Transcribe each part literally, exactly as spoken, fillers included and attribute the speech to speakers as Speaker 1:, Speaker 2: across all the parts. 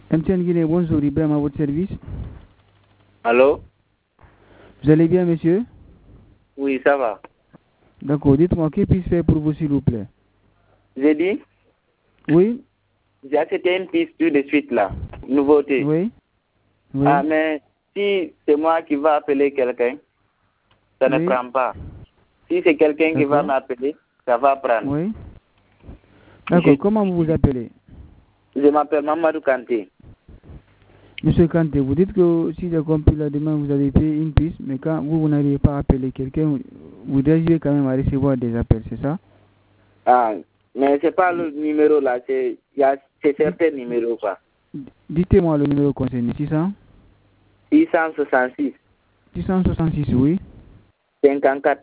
Speaker 1: M T N Guinée, bonjour, Ibrahim à votre service.
Speaker 2: Allô?
Speaker 1: Vous allez bien, monsieur?
Speaker 2: Oui, ça va.
Speaker 1: D'accord, dites-moi, que puis-je faire pour vous, s'il vous plaît?
Speaker 2: J'ai dit?
Speaker 1: Oui?
Speaker 2: J'ai accepté une piste tout de suite là, nouveauté.
Speaker 1: Oui? Oui?
Speaker 2: Ah, mais si c'est moi qui va appeler quelqu'un, ça ne
Speaker 1: Oui?
Speaker 2: prend pas. Si c'est quelqu'un qui va m'appeler, ça va prendre.
Speaker 1: Oui? D'accord,
Speaker 2: Je,
Speaker 1: comment vous vous appelez?
Speaker 2: je m'appelle Mamadou Kanté.
Speaker 1: Monsieur Kanté, vous dites que si j'ai compris la demande, vous avez payé une piste, mais quand vous, vous n'arrivez pas à appeler quelqu'un, vous devez quand même à recevoir des appels, c'est ça?
Speaker 2: Ah, mais c'est pas le numéro là, c'est il y a c'est certains numéros quoi.
Speaker 1: Dites-moi le numéro concerné, six cents?
Speaker 2: six cent soixante-six.
Speaker 1: six cent soixante-six, oui?
Speaker 2: cinquante-quatre.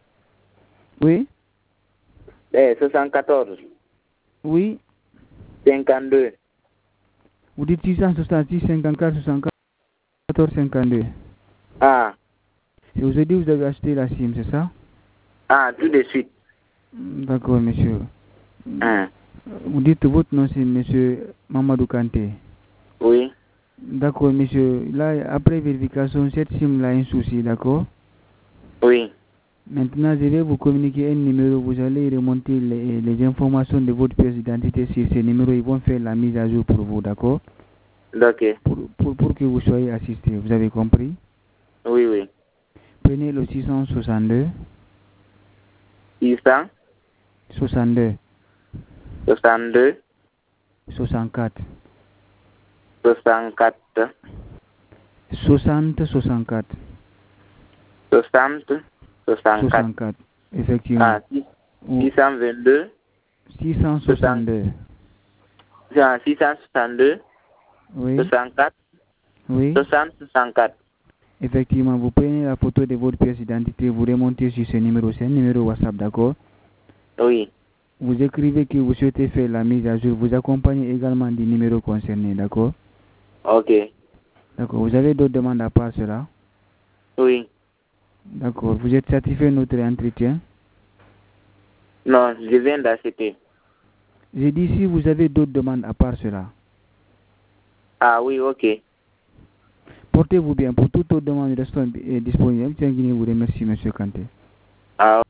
Speaker 1: Oui?
Speaker 2: Eh, soixante-quatorze.
Speaker 1: Oui?
Speaker 2: cinquante-deux.
Speaker 1: Vous dites six cent soixante-six, cinquante-quatre, soixante-quatorze, cinquante-deux.
Speaker 2: Ah.
Speaker 1: Et vous avez dit que vous avez acheté la SIM, c'est ça?
Speaker 2: Ah, tout de suite.
Speaker 1: D'accord, monsieur.
Speaker 2: Ah.
Speaker 1: Vous dites que votre nom c'est monsieur Mamadou Kanté.
Speaker 2: Oui.
Speaker 1: D'accord, monsieur. Là, après vérification, cette SIM là a un souci, d'accord?
Speaker 2: Oui.
Speaker 1: Maintenant, je vais vous communiquer un numéro. Vous allez remonter les, les informations de votre pièce d'identité sur ce numéro. Ils vont faire la mise à jour pour vous, d'accord?
Speaker 2: Ok.
Speaker 1: Pour, pour, pour que vous soyez assisté. Vous avez compris?
Speaker 2: Oui, oui.
Speaker 1: Prenez le six cent soixante-deux.
Speaker 2: six cent
Speaker 1: soixante-deux.
Speaker 2: soixante-deux.
Speaker 1: soixante-quatre.
Speaker 2: soixante-quatre.
Speaker 1: soixante, soixante-quatre.
Speaker 2: soixante. soixante-quatre.
Speaker 1: soixante-quatre. Effectivement.
Speaker 2: Ah, six cent vingt-deux.
Speaker 1: six cent soixante-deux.
Speaker 2: six cent soixante-deux.
Speaker 1: Oui.
Speaker 2: soixante-quatre.
Speaker 1: Oui.
Speaker 2: soixante, soixante-quatre.
Speaker 1: Effectivement, vous prenez la photo de votre pièce d'identité, vous remontez sur ce numéro, c'est un numéro WhatsApp, d'accord?
Speaker 2: Oui.
Speaker 1: Vous écrivez que vous souhaitez faire la mise à jour, vous accompagnez également des numéros concernés, d'accord?
Speaker 2: Ok.
Speaker 1: D'accord, vous avez d'autres demandes à part cela?
Speaker 2: Oui.
Speaker 1: D'accord, vous êtes satisfait de notre entretien?
Speaker 2: Non, je viens d'acheter.
Speaker 1: J'ai dit si vous avez d'autres demandes à part cela.
Speaker 2: Ah oui, ok.
Speaker 1: Portez-vous bien, pour toute autre demande, restons disponibles. Tiens, vous remercie, monsieur Kanté.
Speaker 2: Ah.